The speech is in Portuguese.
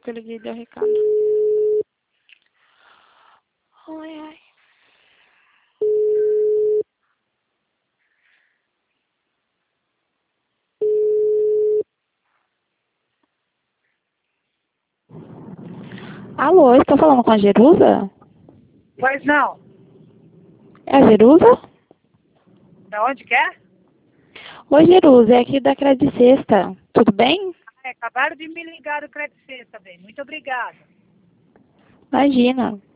que eu liguei e deu recado. Ai, ai. Alô, estou falando com a Jerusa? Pois não. É a Jerusa? Da onde que é? Oi, Jerusa, é aqui da Crédito Sexta. Tudo bem? Acabaram de me ligar do Crédito Sexta, bem. Muito obrigada. Imagina.